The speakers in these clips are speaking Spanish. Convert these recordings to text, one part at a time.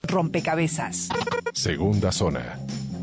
Rompecabezas. Segunda zona.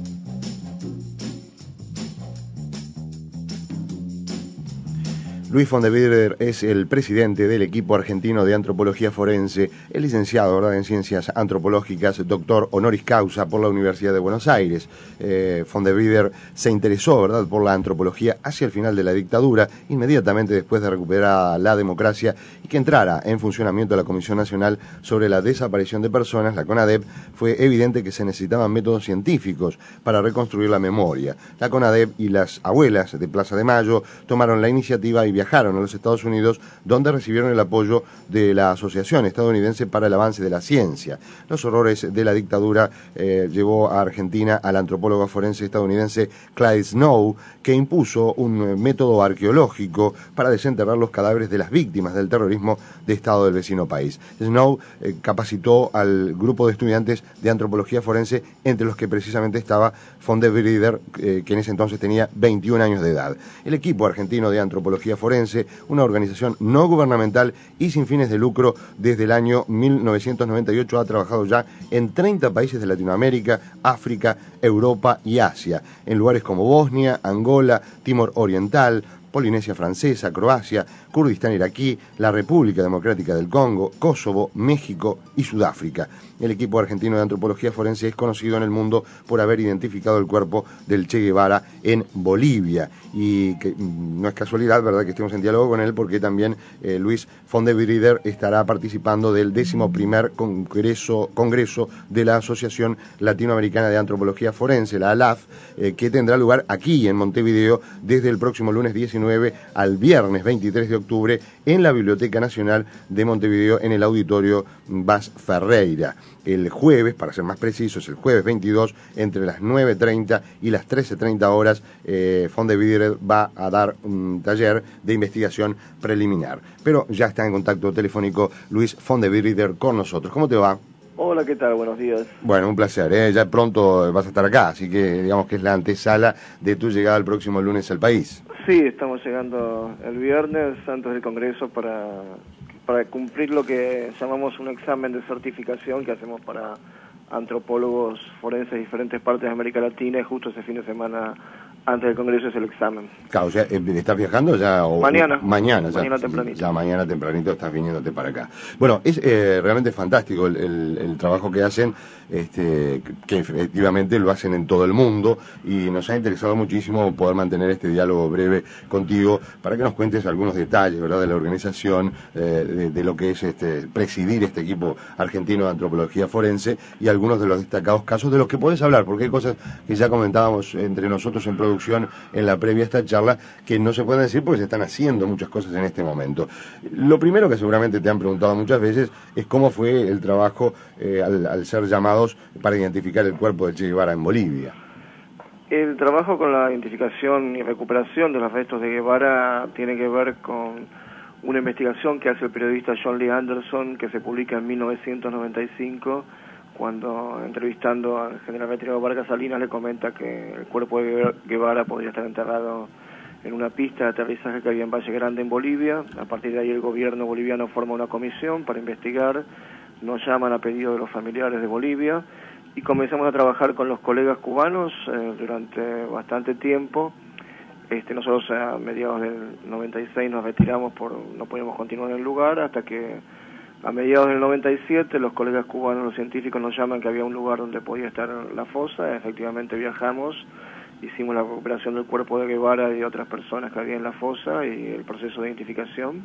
Luis Fondeviller es el presidente del equipo argentino de antropología forense, es licenciado, ¿verdad?, en ciencias antropológicas, doctor honoris causa por la Universidad de Buenos Aires. Fondeviller se interesó, ¿verdad?, por la antropología hacia el final de la dictadura, inmediatamente después de recuperar la democracia y que entrara en funcionamiento la Comisión Nacional sobre la Desaparición de Personas, la CONADEP. Fue evidente que se necesitaban métodos científicos para reconstruir la memoria. La CONADEP y las abuelas de Plaza de Mayo tomaron la iniciativa y viajaron a los Estados Unidos, donde recibieron el apoyo de la Asociación Estadounidense para el Avance de la Ciencia. Los horrores de la dictadura llevó a Argentina al antropólogo forense estadounidense Clyde Snow, que impuso un método arqueológico para desenterrar los cadáveres de las víctimas del terrorismo de Estado del vecino país. Snow capacitó al grupo de estudiantes de antropología forense, entre los que precisamente estaba Fondeviller, que en ese entonces tenía 21 años de edad. El equipo argentino de antropología forense, una organización no gubernamental y sin fines de lucro, desde el año 1998 ha trabajado ya en 30 países de Latinoamérica, África, Europa y Asia, en lugares como Bosnia, Angola, Timor Oriental, Polinesia Francesa, Croacia, Kurdistán iraquí, la República Democrática del Congo, Kosovo, México y Sudáfrica. El equipo argentino de antropología forense es conocido en el mundo por haber identificado el cuerpo del Che Guevara en Bolivia. Y que no es casualidad, ¿verdad?, que estemos en diálogo con él, porque también Luis Fondeviller estará participando del 11º Congreso de la Asociación Latinoamericana de Antropología Forense, la ALAF, que tendrá lugar aquí en Montevideo desde el próximo lunes 19 al viernes 23 de octubre en la Biblioteca Nacional de Montevideo, en el Auditorio Vaz Ferreira. El jueves, para ser más precisos, el jueves 22, entre las 9:30 y las 13:30 horas, Fondeviller va a dar un taller de investigación preliminar. Pero ya está en contacto telefónico Luis Fondeviller con nosotros. ¿Cómo te va? Hola, ¿qué tal? Buenos días. Bueno, un placer, ya pronto vas a estar acá, así que digamos que es la antesala de tu llegada el próximo lunes al país. Sí, estamos llegando el viernes antes del Congreso para cumplir lo que llamamos un examen de certificación que hacemos para antropólogos forenses de diferentes partes de América Latina, y justo ese fin de semana antes del Congreso es el examen. Claro, o sea, ¿estás viajando ya? Mañana. Mañana Tempranito. Ya mañana tempranito estás viniéndote para acá. Bueno, es realmente fantástico el trabajo que hacen, que efectivamente lo hacen en todo el mundo, y nos ha interesado muchísimo poder mantener este diálogo breve contigo para que nos cuentes algunos detalles, ¿verdad?, de la organización, de lo que es presidir este equipo argentino de antropología forense, y algunos de los destacados casos de los que podés hablar, porque hay cosas que ya comentábamos entre nosotros en producción en la previa a esta charla que no se pueden decir porque se están haciendo muchas cosas en este momento. Lo primero que seguramente te han preguntado muchas veces es cómo fue el trabajo al ser llamados para identificar el cuerpo de Che Guevara en Bolivia. El trabajo con la identificación y recuperación de los restos de Guevara tiene que ver con una investigación que hace el periodista John Lee Anderson, que se publica en 1995, cuando, entrevistando al general Veterano Vargas Salinas, le comenta que el cuerpo de Guevara podría estar enterrado en una pista de aterrizaje que había en Valle Grande, en Bolivia. A partir de ahí el gobierno boliviano forma una comisión para investigar, nos llaman a pedido de los familiares de Bolivia, y comenzamos a trabajar con los colegas cubanos durante bastante tiempo. Nosotros a mediados del 96 nos retiramos no podíamos continuar en el lugar, hasta que a mediados del 97 los colegas cubanos, los científicos, nos llaman que había un lugar donde podía estar la fosa. Efectivamente viajamos, hicimos la recuperación del cuerpo de Guevara y de otras personas que había en la fosa y el proceso de identificación.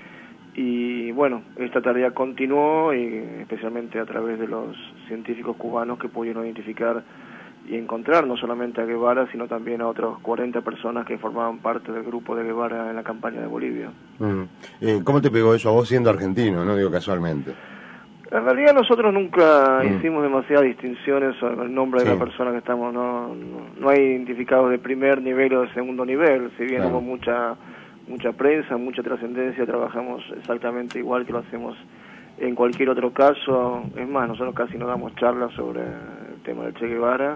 Y bueno, esta tarea continuó, y especialmente a través de los científicos cubanos que pudieron identificar y encontrar no solamente a Guevara, sino también a otras 40 personas que formaban parte del grupo de Guevara en la campaña de Bolivia. ¿Cómo te pegó eso a vos siendo argentino, no digo casualmente? En realidad nosotros nunca hicimos demasiadas distinciones sobre el nombre de la persona que estamos, no hay identificados de primer nivel o de segundo nivel, si bien hubo mucha prensa, mucha trascendencia, trabajamos exactamente igual que lo hacemos en cualquier otro caso. Es más, nosotros casi no damos charlas sobre el tema del Che Guevara,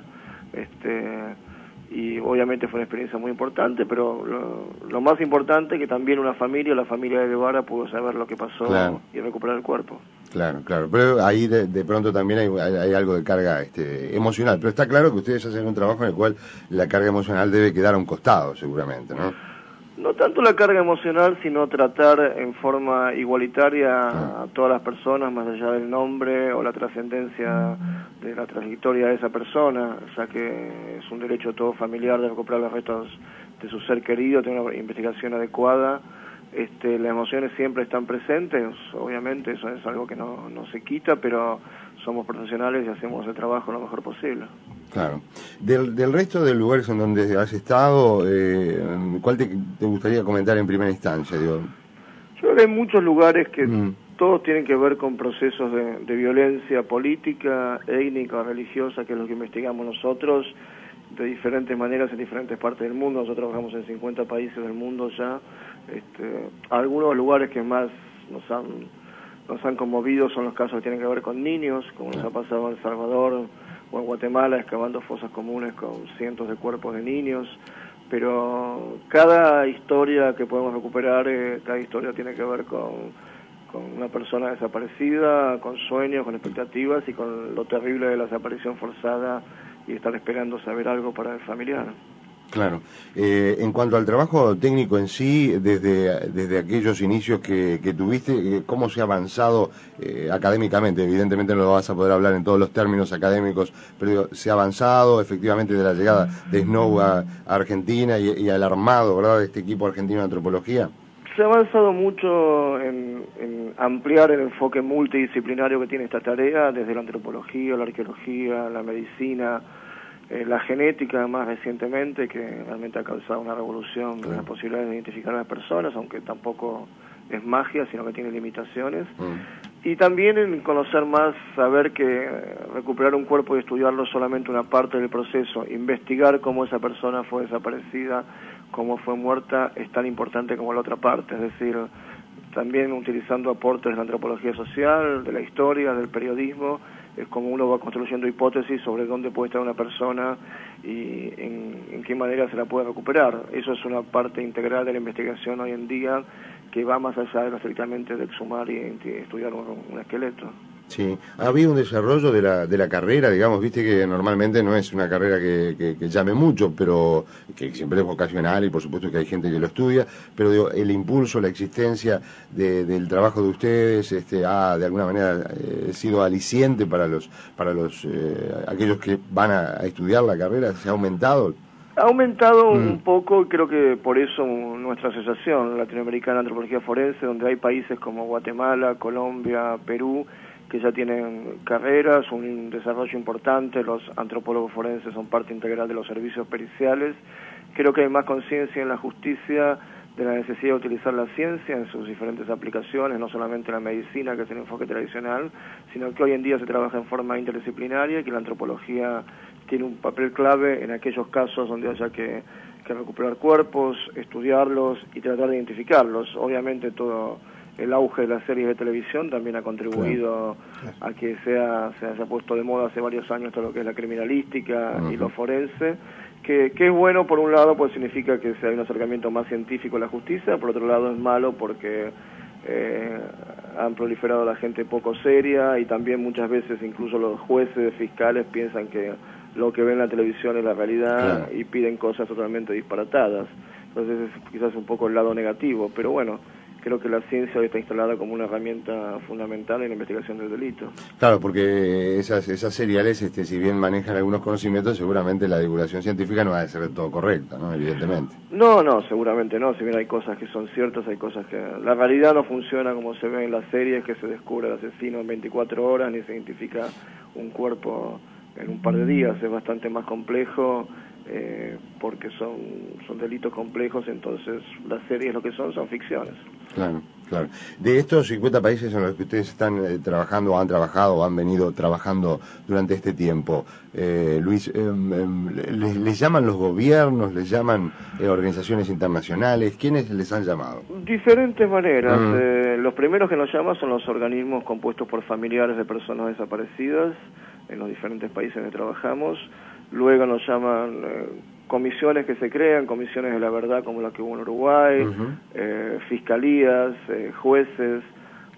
y obviamente fue una experiencia muy importante, pero lo más importante es que también la familia de Guevara pudo saber lo que pasó y recuperar el cuerpo. Claro, claro, pero ahí de pronto también hay algo de carga emocional, pero está claro que ustedes hacen un trabajo en el cual la carga emocional debe quedar a un costado, seguramente, ¿no? No tanto la carga emocional, sino tratar en forma igualitaria a todas las personas, más allá del nombre o la trascendencia de la trayectoria de esa persona, ya que es un derecho de todo familiar de recuperar los restos de su ser querido, tener una investigación adecuada. Las emociones siempre están presentes, obviamente eso es algo que no se quita, pero somos profesionales y hacemos el trabajo lo mejor posible. Claro. Del resto de lugares en donde has estado, ¿cuál te gustaría comentar en primera instancia? Digo? Yo creo que hay muchos lugares que todos tienen que ver con procesos de violencia política, étnica, religiosa, que es lo que investigamos nosotros, de diferentes maneras en diferentes partes del mundo. Nosotros trabajamos en 50 países del mundo ya. Algunos lugares que más nos han conmovido son los casos que tienen que ver con niños, como nos ha pasado en El Salvador o en Guatemala, excavando fosas comunes con cientos de cuerpos de niños. Pero cada historia que podemos recuperar, cada historia tiene que ver con una persona desaparecida, con sueños, con expectativas y con lo terrible de la desaparición forzada y estar esperando saber algo para el familiar. Claro. En cuanto al trabajo técnico en sí, desde aquellos inicios que tuviste, ¿cómo se ha avanzado académicamente? Evidentemente no lo vas a poder hablar en todos los términos académicos, pero digo, ¿se ha avanzado efectivamente de la llegada de Snow a Argentina y al armado, ¿verdad?, de este equipo argentino de antropología? Se ha avanzado mucho en ampliar el enfoque multidisciplinario que tiene esta tarea, desde la antropología, la arqueología, la medicina, la genética más recientemente, que realmente ha causado una revolución en las posibilidades de identificar a las personas, aunque tampoco es magia, sino que tiene limitaciones. Y también en conocer más, saber que recuperar un cuerpo y estudiarlo solamente una parte del proceso, investigar cómo esa persona fue desaparecida, cómo fue muerta, es tan importante como la otra parte, es decir, también utilizando aportes de la antropología social, de la historia, del periodismo, es como uno va construyendo hipótesis sobre dónde puede estar una persona y en qué manera se la puede recuperar. Eso es una parte integral de la investigación hoy en día que va más allá de lo estrictamente de exhumar y estudiar un esqueleto. Sí, ha habido un desarrollo de la carrera, digamos, viste que normalmente no es una carrera que llame mucho, pero que siempre es vocacional y por supuesto que hay gente que lo estudia, pero digo, el impulso, la existencia del trabajo de ustedes ha de alguna manera sido aliciente para aquellos que van a estudiar la carrera, ¿se ha aumentado? Ha aumentado un poco, creo que por eso nuestra asociación latinoamericana de antropología forense, donde hay países como Guatemala, Colombia, Perú, que ya tienen carreras, un desarrollo importante, los antropólogos forenses son parte integral de los servicios periciales. Creo que hay más conciencia en la justicia de la necesidad de utilizar la ciencia en sus diferentes aplicaciones, no solamente la medicina, que es el enfoque tradicional, sino que hoy en día se trabaja en forma interdisciplinaria y que la antropología tiene un papel clave en aquellos casos donde haya que recuperar cuerpos, estudiarlos y tratar de identificarlos. Obviamente todo el auge de las series de televisión también ha contribuido a que se haya puesto de moda hace varios años todo lo que es la criminalística y lo forense, que es bueno por un lado, pues significa que hay un acercamiento más científico a la justicia, por otro lado es malo porque han proliferado la gente poco seria y también muchas veces incluso los jueces, fiscales piensan que lo que ven en la televisión es la realidad y piden cosas totalmente disparatadas. Entonces es quizás un poco el lado negativo, pero bueno, creo que la ciencia hoy está instalada como una herramienta fundamental en la investigación del delito. Claro, porque esas seriales, si bien manejan algunos conocimientos, seguramente la divulgación científica no va a ser todo correcta, ¿no? Evidentemente. No, seguramente no. Si bien hay cosas que son ciertas, hay cosas que... La realidad no funciona como se ve en las series, que se descubre el asesino en 24 horas, ni se identifica un cuerpo en un par de días. Es bastante más complejo, porque son delitos complejos, entonces las series lo que son ficciones. Claro. De estos 50 países en los que ustedes están trabajando, han trabajado o han venido trabajando durante este tiempo, Luis, ¿les llaman los gobiernos, les llaman organizaciones internacionales? ¿Quiénes les han llamado? Diferentes maneras. Los primeros que nos llaman son los organismos compuestos por familiares de personas desaparecidas en los diferentes países donde trabajamos. Luego nos llaman comisiones que se crean, comisiones de la verdad como la que hubo en Uruguay, fiscalías, jueces,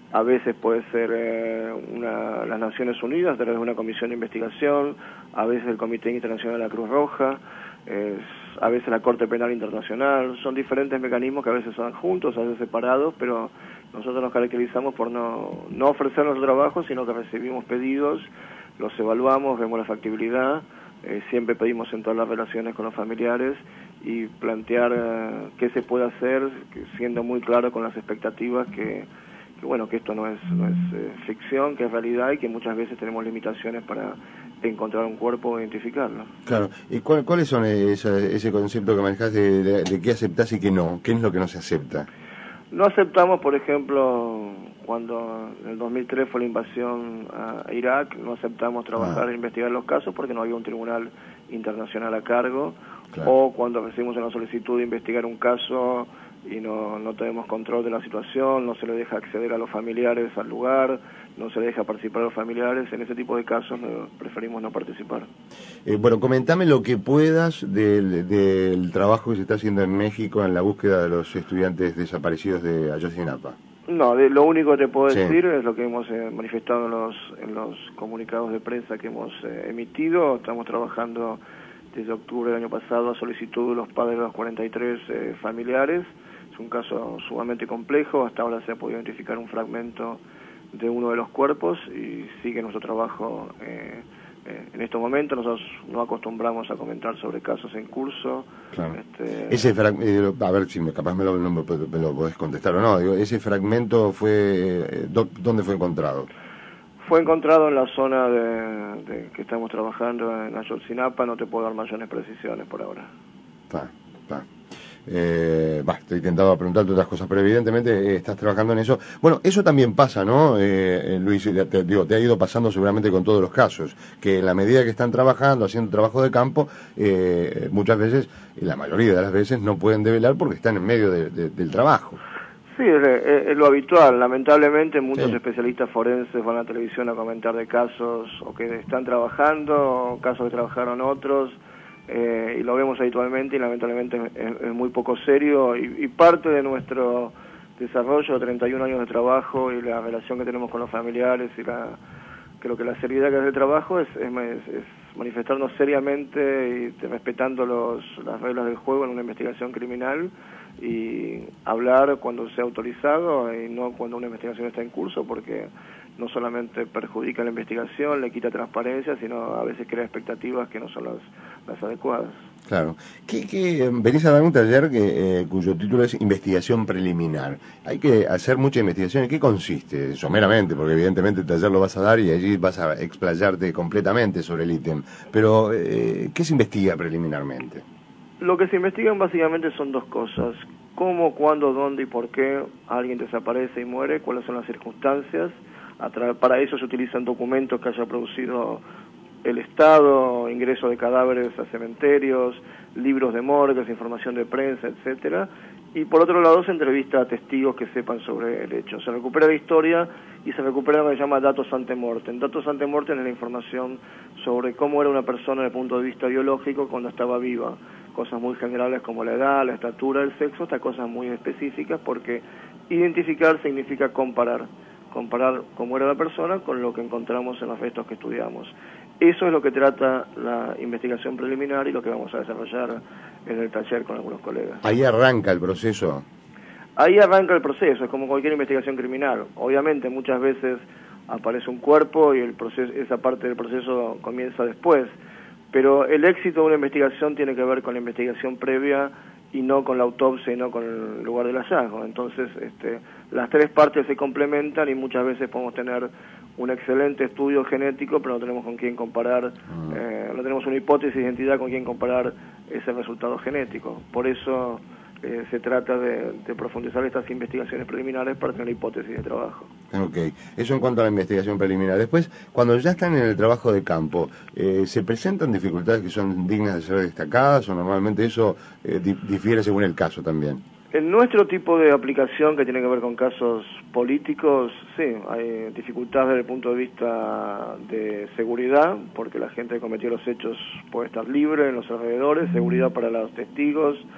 A veces puede ser las Naciones Unidas a través de una comisión de investigación, a veces el Comité Internacional de la Cruz Roja, a veces la Corte Penal Internacional. Son diferentes mecanismos que a veces son juntos, a veces separados, pero nosotros nos caracterizamos por no ofrecer nuestro trabajo, sino que recibimos pedidos, los evaluamos, vemos la factibilidad, siempre pedimos en todas las relaciones con los familiares y plantear qué se puede hacer, siendo muy claro con las expectativas que esto no es ficción, que es realidad y que muchas veces tenemos limitaciones para encontrar un cuerpo o identificarlo. Claro. ¿Y cuáles son ese concepto que manejás de qué aceptás y qué no? ¿Qué es lo que no se acepta? No aceptamos, por ejemplo, cuando en el 2003 fue la invasión a Irak, no aceptamos trabajar e investigar los casos porque no había un tribunal internacional a cargo. Claro. O cuando recibimos una solicitud de investigar un caso y no tenemos control de la situación, no se le deja acceder a los familiares al lugar, no se le deja participar a los familiares, en ese tipo de casos preferimos no participar. Bueno, comentame lo que puedas del trabajo que se está haciendo en México en la búsqueda de los estudiantes desaparecidos de Ayotzinapa. No, lo único que te puedo decir es lo que hemos manifestado en los comunicados de prensa que hemos emitido. Estamos trabajando desde octubre del año pasado a solicitud de los padres de los 43 familiares. Es un caso sumamente complejo, hasta ahora se ha podido identificar un fragmento de uno de los cuerpos y sigue nuestro trabajo en estos momentos. Nosotros no acostumbramos a comentar sobre casos en curso. Claro. A ver si capaz me lo podés contestar o no. Ese fragmento ¿dónde fue encontrado? Fue encontrado en la zona que estamos trabajando en Ayotzinapa. No te puedo dar mayores precisiones por ahora. Está. Estoy tentado a preguntarte otras cosas, pero evidentemente estás trabajando en eso. Bueno, eso también pasa, ¿no, Luis? Te ha ido pasando seguramente con todos los casos, que en la medida que están trabajando, haciendo trabajo de campo, muchas veces, y la mayoría de las veces, no pueden develar porque están en medio del trabajo. Sí, es lo habitual. Lamentablemente muchos especialistas forenses van a la televisión a comentar de casos o que están trabajando, o casos que trabajaron otros, y lo vemos habitualmente y lamentablemente es muy poco serio y parte de nuestro desarrollo de 31 años de trabajo y la relación que tenemos con los familiares y creo que la seriedad que hace el trabajo es manifestarnos seriamente y respetando las reglas del juego en una investigación criminal y hablar cuando sea autorizado y no cuando una investigación está en curso, porque no solamente perjudica la investigación, le quita transparencia, sino a veces crea expectativas que no son las adecuadas. Claro. Venís a dar un taller cuyo título es Investigación Preliminar. Hay que hacer mucha investigación. ¿En qué consiste? Someramente, porque evidentemente el taller lo vas a dar y allí vas a explayarte completamente sobre el ítem. Pero, ¿qué se investiga preliminarmente? Lo que se investigan básicamente son dos cosas: cómo, cuándo, dónde y por qué alguien desaparece y muere, cuáles son las circunstancias. Para eso se utilizan documentos que haya producido el Estado, ingreso de cadáveres a cementerios, libros de morgues, información de prensa, etcétera. Y por otro lado se entrevista a testigos que sepan sobre el hecho. Se recupera la historia y se recupera lo que se llama datos ante mortem. Datos ante mortem es la información sobre cómo era una persona desde el punto de vista biológico cuando estaba viva. Cosas muy generales como la edad, la estatura, el sexo, hasta cosas muy específicas, porque identificar significa comparar cómo era la persona con lo que encontramos en los restos que estudiamos. Eso es lo que trata la investigación preliminar y lo que vamos a desarrollar en el taller con algunos colegas. Ahí arranca el proceso. Ahí arranca el proceso, es como cualquier investigación criminal. Obviamente muchas veces aparece un cuerpo y esa parte del proceso comienza después, pero el éxito de una investigación tiene que ver con la investigación previa y no con la autopsia y no con el lugar del hallazgo. Entonces, las tres partes se complementan y muchas veces podemos tener un excelente estudio genético, pero no tenemos con quién comparar, no tenemos una hipótesis de identidad con quién comparar ese resultado genético. Por eso se trata de profundizar estas investigaciones preliminares para tener hipótesis de trabajo. Ok, eso en cuanto a la investigación preliminar. Después, cuando ya están en el trabajo de campo, ¿se presentan dificultades que son dignas de ser destacadas o normalmente eso difiere según el caso también? En nuestro tipo de aplicación que tiene que ver con casos políticos, sí, hay dificultades desde el punto de vista de seguridad, porque la gente que cometió los hechos puede estar libre en los alrededores, seguridad para los testigos,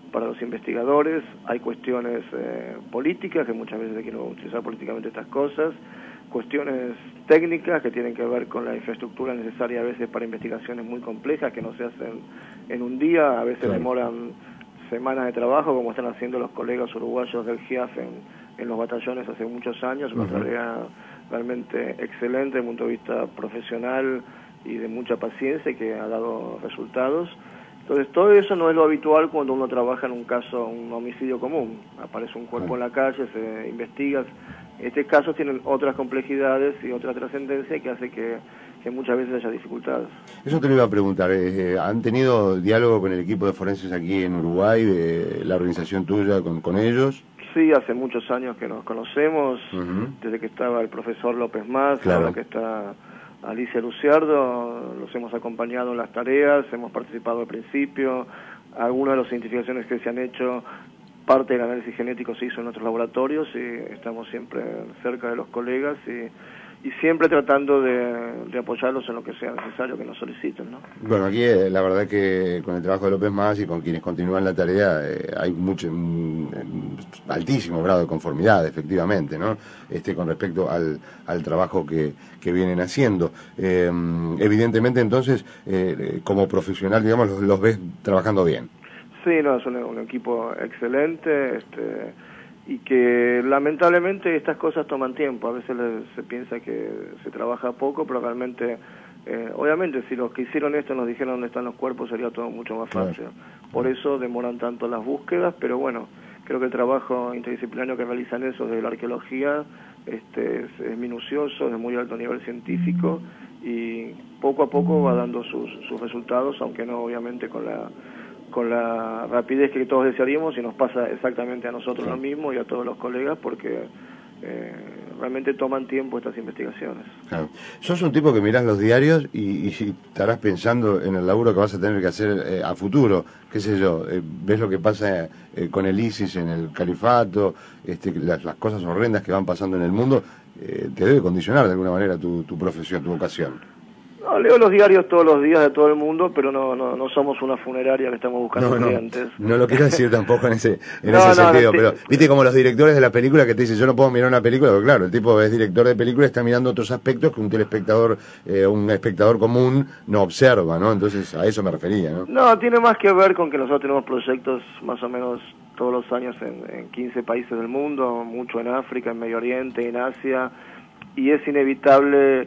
para los investigadores, hay cuestiones políticas, que muchas veces se quieren utilizar políticamente estas cosas, cuestiones técnicas que tienen que ver con la infraestructura necesaria a veces para investigaciones muy complejas que no se hacen en un día, a veces demoran semanas de trabajo, como están haciendo los colegas uruguayos del GIAF en los batallones hace muchos años, una tarea realmente excelente desde el punto de vista profesional y de mucha paciencia, que ha dado resultados. Entonces todo eso no es lo habitual cuando uno trabaja en un caso, un homicidio común. Aparece un cuerpo en la calle, se investiga. Este caso tienen otras complejidades y otra trascendencia que hace que muchas veces haya dificultades. Eso te lo iba a preguntar. ¿Han tenido diálogo con el equipo de forenses aquí en Uruguay, de la organización tuya con ellos? Sí, hace muchos años que nos conocemos, desde que estaba el profesor López Mas, ahora que está Alicia Luciardo, los hemos acompañado en las tareas, hemos participado al principio, algunas de las identificaciones que se han hecho, parte del análisis genético se hizo en nuestros laboratorios y estamos siempre cerca de los colegas y siempre tratando de apoyarlos en lo que sea necesario que nos soliciten, ¿no? Bueno, aquí la verdad que con el trabajo de López Mas y con quienes continúan la tarea hay altísimo grado de conformidad, efectivamente, ¿no? Con respecto al trabajo que vienen haciendo. Evidentemente, entonces, como profesional, digamos, los ves trabajando bien. Sí, no, es un equipo excelente, y que lamentablemente estas cosas toman tiempo. A veces se piensa que se trabaja poco, pero realmente, obviamente, si los que hicieron esto nos dijeran dónde están los cuerpos, sería todo mucho más fácil. Por eso demoran tanto las búsquedas, pero bueno, creo que el trabajo interdisciplinario que realizan eso desde la arqueología es minucioso, es de muy alto nivel científico, y poco a poco va dando sus resultados, aunque no obviamente con la rapidez que todos desearíamos, y nos pasa exactamente a nosotros lo mismo y a todos los colegas, porque realmente toman tiempo estas investigaciones. Claro. Sos un tipo que mirás los diarios y estarás pensando en el laburo que vas a tener que hacer a futuro, qué sé yo, ves lo que pasa con el ISIS en el califato, las cosas horrendas que van pasando en el mundo, te debe condicionar de alguna manera tu profesión, tu vocación. No, leo los diarios todos los días de todo el mundo, pero no somos una funeraria que estamos buscando clientes. No lo quiero decir tampoco en ese sentido, pero viste como los directores de la película que te dicen, yo no puedo mirar una película, porque claro, el tipo es director de película y está mirando otros aspectos que un telespectador, un espectador común no observa, ¿no? Entonces a eso me refería, ¿no? No, tiene más que ver con que nosotros tenemos proyectos más o menos todos los años en 15 países del mundo, mucho en África, en Medio Oriente, en Asia, y es inevitable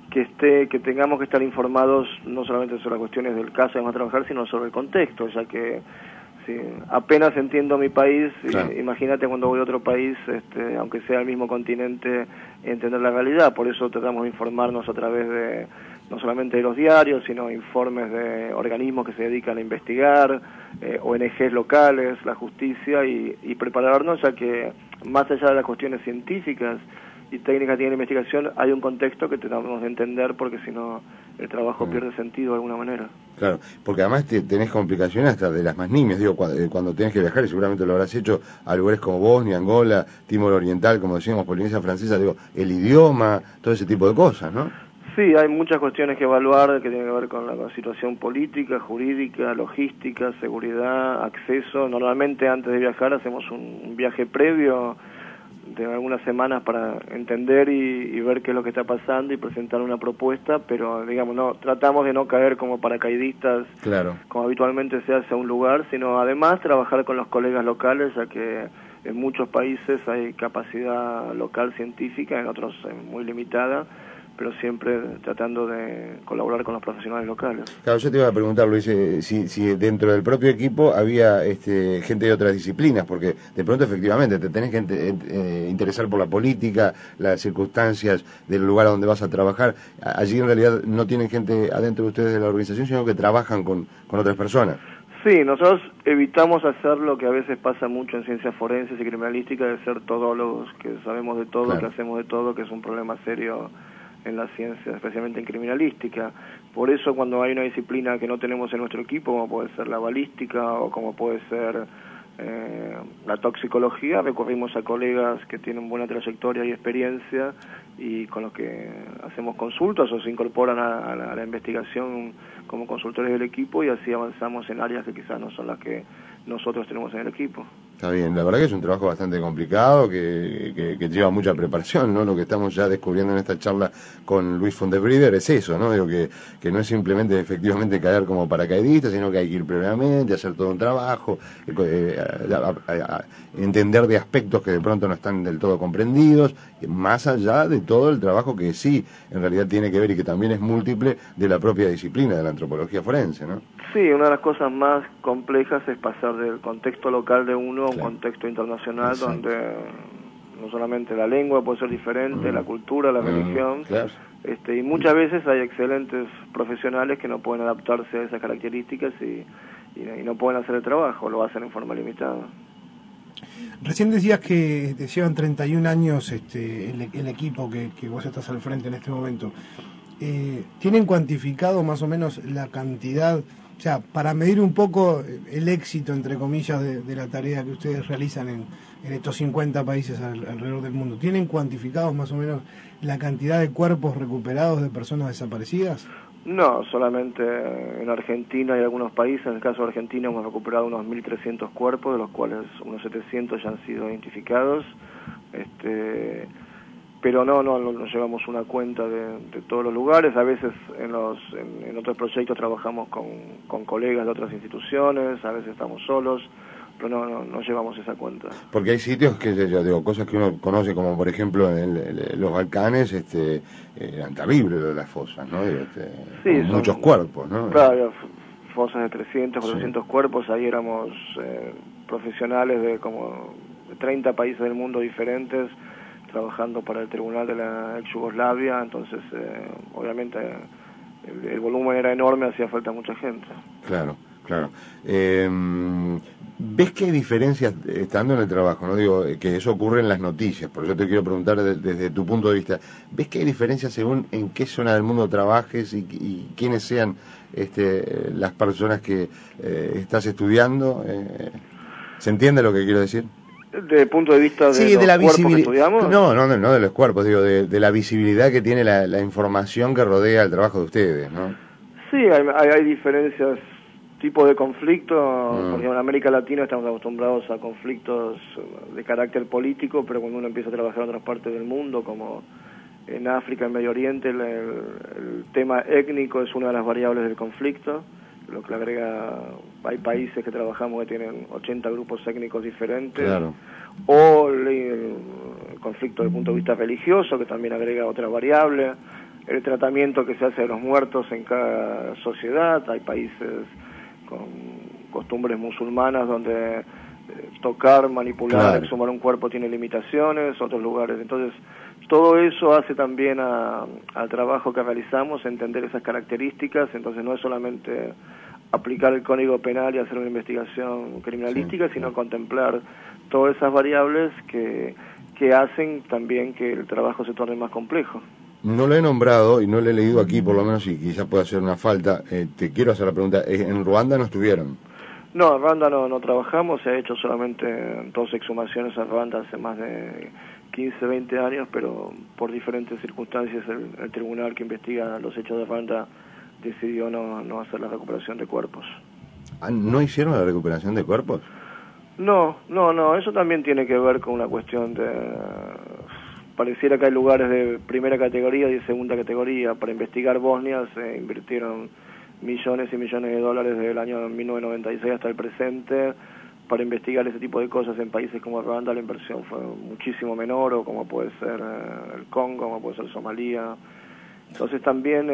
que tengamos que estar informados no solamente sobre las cuestiones del caso que vamos a trabajar, sino sobre el contexto, ya que si apenas entiendo mi país, imagínate cuando voy a otro país, aunque sea el mismo continente, entender la realidad. Por eso tratamos de informarnos a través de no solamente de los diarios, sino informes de organismos que se dedican a investigar, ONGs locales, la justicia, y prepararnos, ya que más allá de las cuestiones científicas y técnicas de investigación, hay un contexto que tenemos que entender, porque si no el trabajo pierde sentido de alguna manera. Claro, porque además tenés complicaciones hasta de las más nimias, digo, cuando tenés que viajar, y seguramente lo habrás hecho a lugares como Bosnia, Angola, Timor Oriental, como decíamos, Polinesia Francesa, digo, el idioma, todo ese tipo de cosas, ¿no? Sí, hay muchas cuestiones que evaluar que tienen que ver con la situación política, jurídica, logística, seguridad, acceso. Normalmente antes de viajar hacemos un viaje previo de algunas semanas para entender y ver qué es lo que está pasando y presentar una propuesta, pero digamos, tratamos de no caer como paracaidistas, como habitualmente se hace a un lugar, sino además trabajar con los colegas locales, ya que en muchos países hay capacidad local científica, en otros muy limitada, pero siempre tratando de colaborar con los profesionales locales. Claro, yo te iba a preguntar, Luis, si dentro del propio equipo había gente de otras disciplinas, porque de pronto efectivamente te tenés que interesar por la política, las circunstancias del lugar a donde vas a trabajar. Allí en realidad no tienen gente adentro de ustedes de la organización, sino que trabajan con otras personas. Sí, nosotros evitamos hacer lo que a veces pasa mucho en ciencias forenses y criminalísticas, de ser todólogos, que sabemos de todo, que hacemos de todo, que es un problema serio en la ciencia, especialmente en criminalística. Por eso cuando hay una disciplina que no tenemos en nuestro equipo, como puede ser la balística o como puede ser la toxicología, recurrimos a colegas que tienen buena trayectoria y experiencia y con los que hacemos consultas o se incorporan a la investigación como consultores del equipo, y así avanzamos en áreas que quizás no son las que nosotros tenemos en el equipo. Está bien, la verdad que es un trabajo bastante complicado, que lleva mucha preparación, ¿no? Lo que estamos ya descubriendo en esta charla con Luis von der Brieder es eso, ¿no? Digo que no es simplemente efectivamente caer como paracaidista, sino que hay que ir previamente, hacer todo un trabajo, entender de aspectos que de pronto no están del todo comprendidos, más allá de todo el trabajo que sí, en realidad tiene que ver y que también es múltiple de la propia disciplina de la antropología forense, ¿no? Sí, una de las cosas más complejas es pasar del contexto local de uno a un contexto internacional. Exacto. Donde no solamente la lengua puede ser diferente, la cultura, la religión, claro. Y muchas veces hay excelentes profesionales que no pueden adaptarse a esas características y no pueden hacer el trabajo, lo hacen en forma limitada. Recién decías que te llevan 31 años el equipo que vos estás al frente en este momento. ¿Tienen cuantificado más o menos la cantidad, o sea, para medir un poco el éxito, entre comillas, de la tarea que ustedes realizan en estos 50 países alrededor del mundo? ¿Tienen cuantificados más o menos la cantidad de cuerpos recuperados de personas desaparecidas? No, solamente en Argentina y algunos países. En el caso de Argentina hemos recuperado unos 1.300 cuerpos, de los cuales unos 700 ya han sido identificados. Pero no llevamos una cuenta de todos los lugares. A veces en otros proyectos trabajamos con colegas de otras instituciones, a veces estamos solos, pero no llevamos esa cuenta. Porque hay sitios que, yo digo, cosas que uno conoce, como por ejemplo los Balcanes, eran terribles lo de las fosas, ¿no? Sí, muchos cuerpos, ¿no? Claro, fosas de 300, 400 cuerpos. Ahí éramos profesionales de como 30 países del mundo diferentes, trabajando para el tribunal de la ex Yugoslavia. Entonces obviamente el volumen era enorme, hacía falta mucha gente. Claro. ¿Ves que hay diferencias estando en el trabajo? No digo que eso ocurre en las noticias, por eso te quiero preguntar desde tu punto de vista. ¿Ves que hay diferencias según en qué zona del mundo trabajes y quiénes sean las personas que estás estudiando? ¿Se entiende lo que quiero decir? ¿Desde el punto de vista de sí, los cuerpos que estudiamos? No de los cuerpos, digo, de la visibilidad que tiene la información que rodea el trabajo de ustedes, ¿no? Sí, hay diferencias, tipo de conflicto. Por ejemplo, en América Latina estamos acostumbrados a conflictos de carácter político, pero cuando uno empieza a trabajar en otras partes del mundo, como en África, en Medio Oriente, el tema étnico es una de las variables del conflicto, lo que le agrega. Hay países que trabajamos que tienen 80 grupos étnicos diferentes. Claro. O el conflicto desde el punto de vista religioso, que también agrega otra variable, el tratamiento que se hace de los muertos en cada sociedad. Hay países con costumbres musulmanas donde tocar, manipular, exhumar un cuerpo tiene limitaciones, otros lugares. Entonces, todo eso hace también al trabajo que realizamos, entender esas características. Entonces no es solamente aplicar el Código Penal y hacer una investigación criminalística, sino contemplar todas esas variables que hacen también que el trabajo se torne más complejo. No lo he nombrado y no lo he leído aquí, por lo menos, y quizás pueda hacer una falta. Te quiero hacer la pregunta, ¿en Ruanda no estuvieron? No, en Ruanda no trabajamos. Se ha hecho solamente 2 exhumaciones en Ruanda hace más de 15, 20 años, pero por diferentes circunstancias el tribunal que investiga los hechos de Ruanda decidió no hacer la recuperación de cuerpos. ¿No hicieron la recuperación de cuerpos? No, eso también tiene que ver con una cuestión de... Pareciera que hay lugares de primera categoría y de segunda categoría. Para investigar Bosnia se invirtieron millones y millones de dólares desde el año 1996 hasta el presente. Para investigar ese tipo de cosas en países como Ruanda la inversión fue muchísimo menor, o como puede ser el Congo, como puede ser Somalia. Entonces también,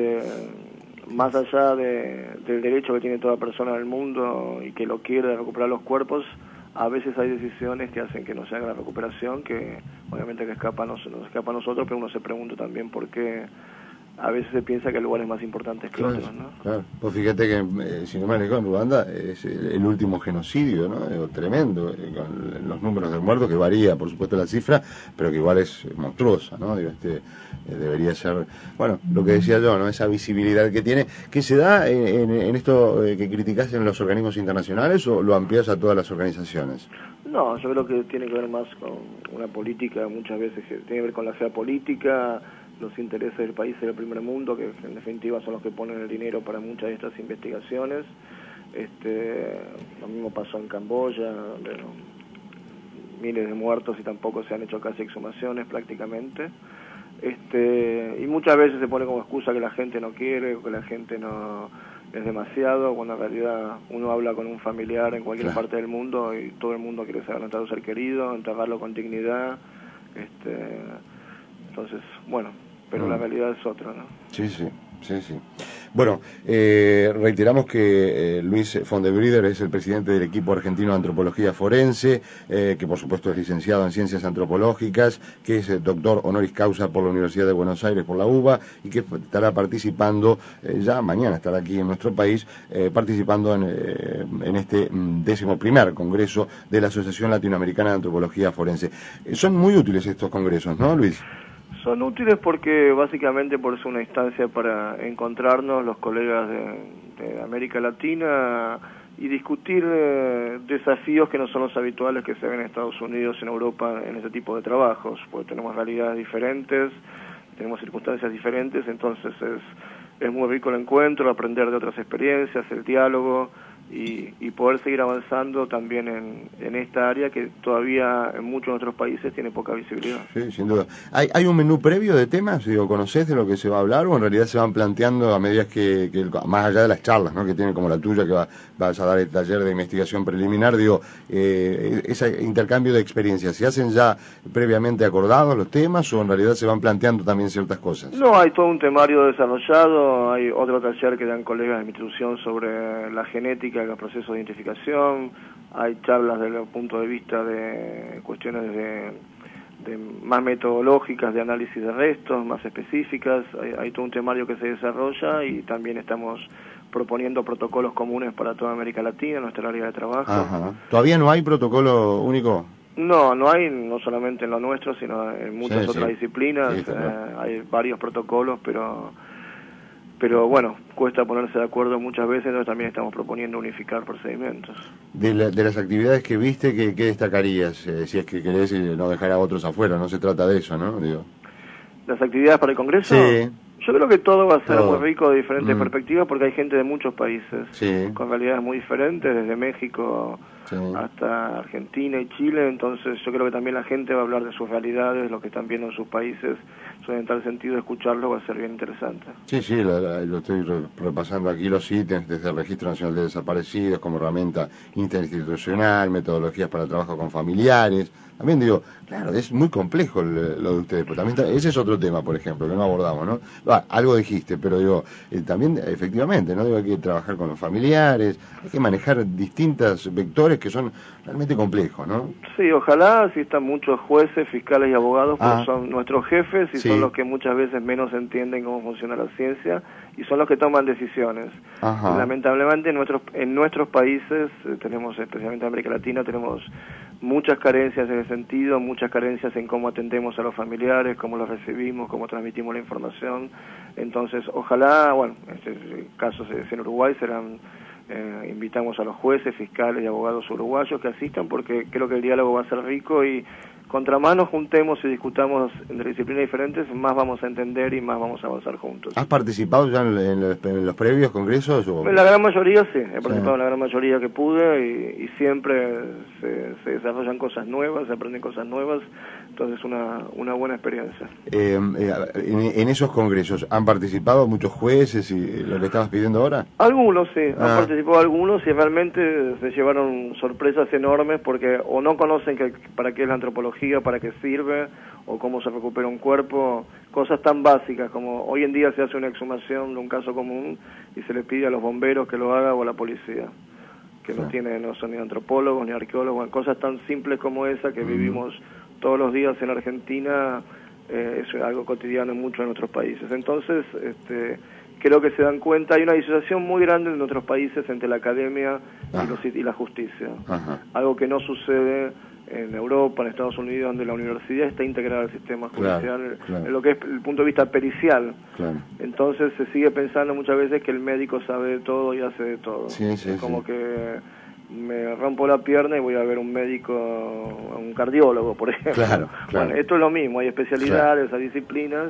más allá del derecho que tiene toda persona del mundo y que lo quiere de recuperar los cuerpos, a veces hay decisiones que hacen que no se haga la recuperación, que obviamente que nos escapa a nosotros, pero uno se pregunta también por qué a veces se piensa que hay lugares más importantes que otros, ¿no? Claro. Pues fíjate que, si no me equivoco, en Ruanda es el último genocidio, ¿no? Tremendo, con los números de muertos, que varía, por supuesto, la cifra, pero que igual es monstruosa, ¿no? Digo, debería ser, bueno, lo que decía yo, ¿no? Esa visibilidad que tiene, que se da en esto que criticás en los organismos internacionales, o lo amplias a todas las organizaciones. No, yo creo que tiene que ver más con una política, muchas veces que tiene que ver con la geopolítica, los intereses del país del primer mundo, que en definitiva son los que ponen el dinero para muchas de estas investigaciones. Lo mismo pasó en Camboya, donde miles de muertos y tampoco se han hecho casi exhumaciones prácticamente. Y muchas veces se pone como excusa que la gente no quiere, o que la gente no es demasiado, cuando en realidad uno habla con un familiar en cualquier parte del mundo y todo el mundo quiere saber dónde está su ser querido, enterrarlo con dignidad. Entonces, bueno, pero la realidad es otra, ¿no? Sí. Bueno, reiteramos que Luis von der Brieder es el presidente del equipo argentino de antropología forense, que por supuesto es licenciado en ciencias antropológicas, que es doctor honoris causa por la Universidad de Buenos Aires, por la UBA, y que estará participando, ya mañana estará aquí en nuestro país, participando en este 11º Congreso de la Asociación Latinoamericana de Antropología Forense. Son muy útiles estos congresos, ¿no, Luis? Son útiles porque básicamente por ser una instancia para encontrarnos los colegas de América Latina y discutir desafíos que no son los habituales que se ven en Estados Unidos, en Europa, en ese tipo de trabajos, porque tenemos realidades diferentes, tenemos circunstancias diferentes, entonces es muy rico el encuentro, aprender de otras experiencias, el diálogo y poder seguir avanzando también en esta área que todavía en muchos otros países tiene poca visibilidad. Sí, sin duda. ¿Hay un menú previo de temas? Digo, ¿conocés de lo que se va a hablar o en realidad se van planteando a medida que más allá de las charlas, ¿no? Que tienen como la tuya, que vas a dar el taller de investigación preliminar, digo, ese intercambio de experiencias, ¿se hacen ya previamente acordados los temas o en realidad se van planteando también ciertas cosas? No, hay todo un temario desarrollado, hay otro taller que dan colegas de mi institución sobre la genética, los procesos de identificación, hay charlas desde el punto de vista de cuestiones de más metodológicas, de análisis de restos, más específicas, hay todo un temario que se desarrolla y también estamos proponiendo protocolos comunes para toda América Latina, nuestra área de trabajo. Ajá. ¿Todavía no hay protocolo único? No hay, no solamente en lo nuestro, sino en muchas otras disciplinas, hay varios protocolos, pero bueno, cuesta ponerse de acuerdo muchas veces, entonces también estamos proponiendo unificar procedimientos. De las actividades que viste, ¿qué destacarías? Si es que querés no dejar a otros afuera, no se trata de eso, ¿no? Digo. ¿Las actividades para el Congreso? Sí. Yo creo que todo va a ser muy rico de diferentes perspectivas porque hay gente de muchos países con realidades muy diferentes, desde México hasta Argentina y Chile, entonces yo creo que también la gente va a hablar de sus realidades, lo que están viendo en sus países, en tal sentido escucharlo va a ser bien interesante. Sí, lo estoy repasando aquí los ítems, desde el Registro Nacional de Desaparecidos como herramienta interinstitucional, metodologías para el trabajo con familiares. También digo, claro, es muy complejo lo de ustedes, pero también ese es otro tema, por ejemplo, que no abordamos, ¿no? Algo dijiste, pero digo, también efectivamente, ¿no? Digo, hay que trabajar con los familiares, hay que manejar distintos vectores que son realmente complejos, ¿no? Sí, ojalá asistan muchos jueces, fiscales y abogados, porque son nuestros jefes y son los que muchas veces menos entienden cómo funciona la ciencia y son los que toman decisiones. Lamentablemente en nuestros países, tenemos, especialmente en América Latina, tenemos muchas carencias en ese sentido, muchas carencias en cómo atendemos a los familiares, cómo los recibimos, cómo transmitimos la información. Entonces, ojalá, bueno, casos en Uruguay serán, invitamos a los jueces, fiscales y abogados uruguayos que asistan porque creo que el diálogo va a ser rico y contra más nos juntemos y discutamos entre disciplinas diferentes, más vamos a entender y más vamos a avanzar juntos. ¿Has participado ya en los previos congresos? En la gran mayoría sí, he participado en la gran mayoría que pude y siempre se desarrollan cosas nuevas, se aprenden cosas nuevas, entonces una buena experiencia. En esos congresos, ¿han participado muchos jueces y lo que estabas pidiendo ahora? Algunos sí, han participado algunos y realmente se llevaron sorpresas enormes porque o no conocen para qué es la antropología, para qué sirve o cómo se recupera un cuerpo, cosas tan básicas como hoy en día se hace una exhumación de un caso común y se le pide a los bomberos que lo haga o a la policía, que no son ni antropólogos ni arqueólogos, cosas tan simples como esa que vivimos todos los días en Argentina es algo cotidiano en muchos de nuestros países. Entonces, creo que se dan cuenta, hay una disociación muy grande en otros países entre la academia y la justicia. Ajá. Algo que no sucede en Europa, en Estados Unidos, donde la universidad está integrada al sistema judicial, en lo que es el punto de vista pericial. Claro. Entonces se sigue pensando muchas veces que el médico sabe de todo y hace de todo. Sí, es como que me rompo la pierna y voy a ver un médico, un cardiólogo, por ejemplo. Claro. Bueno, esto es lo mismo, hay especialidades, hay disciplinas,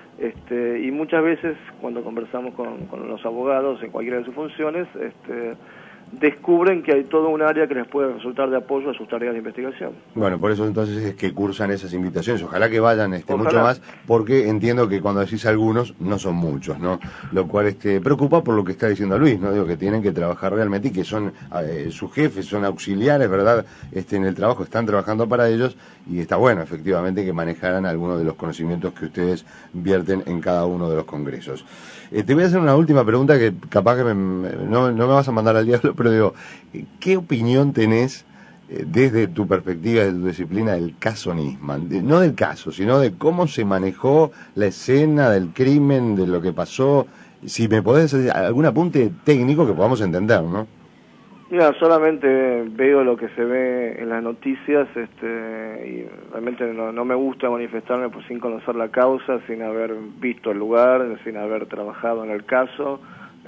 y muchas veces cuando conversamos con los abogados en cualquiera de sus funciones, descubren que hay todo un área que les puede resultar de apoyo a sus tareas de investigación. Bueno, por eso entonces es que cursan esas invitaciones. Ojalá que vayan mucho más, porque entiendo que cuando decís algunos, no son muchos, ¿no? Lo cual preocupa por lo que está diciendo Luis, ¿no? Digo, que tienen que trabajar realmente y que son sus jefes, son auxiliares, ¿verdad? En el trabajo, están trabajando para ellos y está bueno, efectivamente, que manejaran algunos de los conocimientos que ustedes vierten en cada uno de los congresos. Te voy a hacer una última pregunta que capaz que no me vas a mandar al diablo, pero digo, ¿qué opinión tenés desde tu perspectiva, de tu disciplina, del caso Nisman? No del caso, sino de cómo se manejó la escena del crimen, de lo que pasó. Si me podés hacer algún apunte técnico que podamos entender, ¿no? Mira, solamente veo lo que se ve en las noticias, y realmente no me gusta manifestarme sin conocer la causa, sin haber visto el lugar, sin haber trabajado en el caso.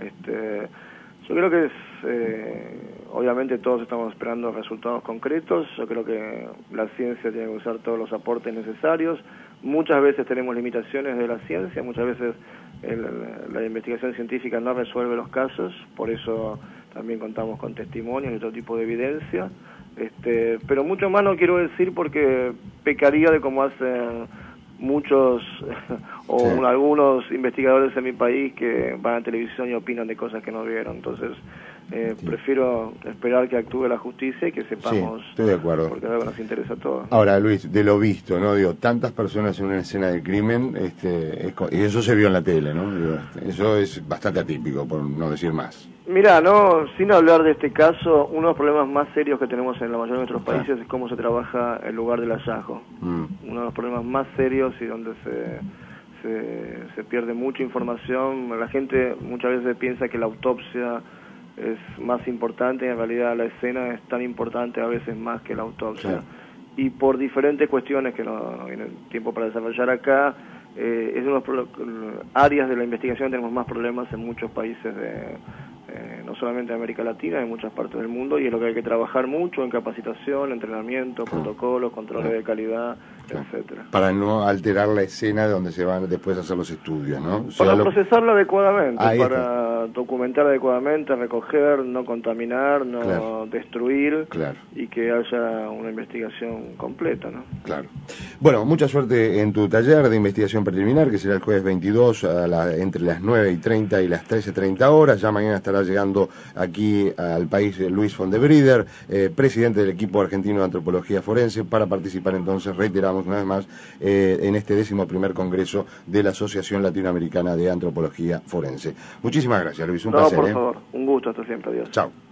Yo creo que obviamente todos estamos esperando resultados concretos. Yo creo que la ciencia tiene que usar todos los aportes necesarios. Muchas veces tenemos limitaciones de la ciencia, muchas veces la investigación científica no resuelve los casos, por eso también contamos con testimonios y otro tipo de evidencia, pero mucho más no quiero decir porque pecaría de como hacen muchos o algunos investigadores en mi país que van a televisión y opinan de cosas que no vieron. Entonces prefiero esperar que actúe la justicia y que sepamos, estoy de acuerdo, porque es algo que nos interesa a todos. Ahora, Luis, de lo visto, ¿no? Digo, tantas personas en una escena de crimen, y eso se vio en la tele, ¿no? Digo, eso es bastante atípico, por no decir más. Mira, sin hablar de este caso, uno de los problemas más serios que tenemos en la mayoría de nuestros países es cómo se trabaja el lugar del hallazgo. Uno de los problemas más serios y donde se pierde mucha información. La gente muchas veces piensa que la autopsia es más importante y en realidad la escena es tan importante a veces más que la autopsia. Sí. Y por diferentes cuestiones que no viene tiempo para desarrollar acá, es una de las áreas de la investigación que tenemos más problemas en muchos países no solamente de América Latina, en muchas partes del mundo, y es lo que hay que trabajar mucho en capacitación, entrenamiento, protocolos, controles de calidad, etcétera. Para no alterar la escena de donde se van después a hacer los estudios, ¿no? Para procesarla adecuadamente, para documentar adecuadamente, recoger, no contaminar, no destruir, y que haya una investigación completa, ¿no? Claro. Bueno, mucha suerte en tu taller de investigación preliminar, que será el jueves 22 entre las 9:30 y las 13:30 horas. Ya mañana estará llegando aquí al país Luis von der Brieder, presidente del equipo argentino de antropología forense, para participar entonces, reiteramos una vez más, en este 11º Congreso de la Asociación Latinoamericana de Antropología Forense. Muchísimas gracias, Luis, un placer. Por favor, un gusto, hasta siempre, adiós. Chao.